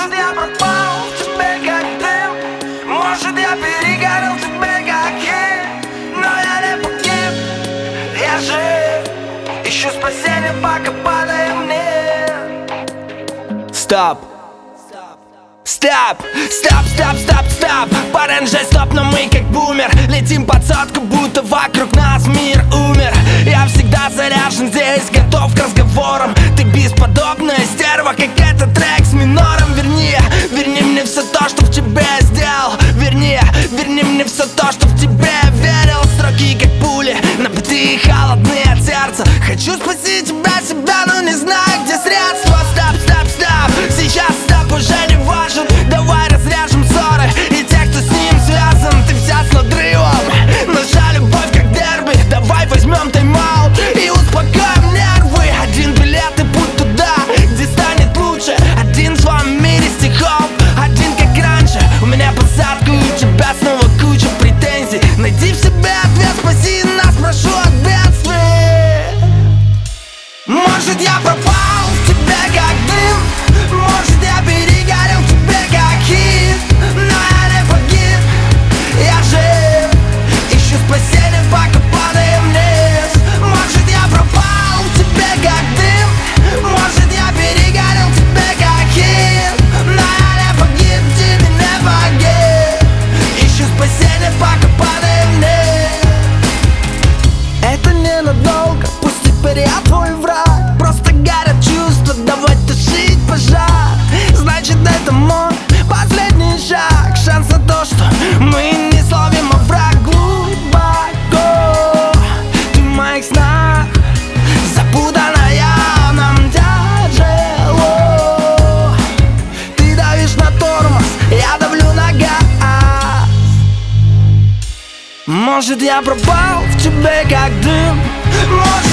Может, я пропал в тебе как дым, может, я перегорел в тебе как хим, но я не погиб, я жив, ищу спасения, пока падаем вниз. Стоп! Стоп! Стоп, стоп, стоп, стоп! Парень же стоп, но мы как бумер летим под сотку, будто вокруг нас мир умер. Я всегда заряжен здесь, готов к разговорам. Ты бесподобная стерва, как этот трек с минором. Верни мне все то, что в тебе сделал. Верни мне все то, что в тебе верил. Строки как пули, набитые холодные от сердца. Хочу спасти себя, но не знаю, где средства. Стоп, стоп, стоп! Сейчас стоп уже не важен. Давай разряжем ссоры и тех, кто с ним связан. Ты вся с надрывом, наша любовь как дерби. Давай возьмем тайм-аут и успокоим нервы. Один билет и путь туда, где станет лучше. Один в своем мире стихов, один как раньше. У меня посадка, у тебя снова куча претензий. Найди в себе ответ, спаси нас, прошу от бедствий. Может, я пропал в тебе как дым, может, я перегорел в тебе как хит, но я не погиб, я жив, ищу спасения, пока падаем вниз. Может, я пропал в тебе как дым, может, я перегорел в тебе как хит, но я не погиб, тебе не погиб, ищу спасения, пока падаем вниз. Это ненадолго, пусть теперь я твой враг. Просто горят чувства, давай тушить пожар. Значит, это мой последний шаг. Шанс на то, что мы не словим овраг глубоко. Ты в моих снах, запутанная, нам тяжело. Ты давишь на тормоз, я давлю на газ. Может, я пропал в тебе как дым, может,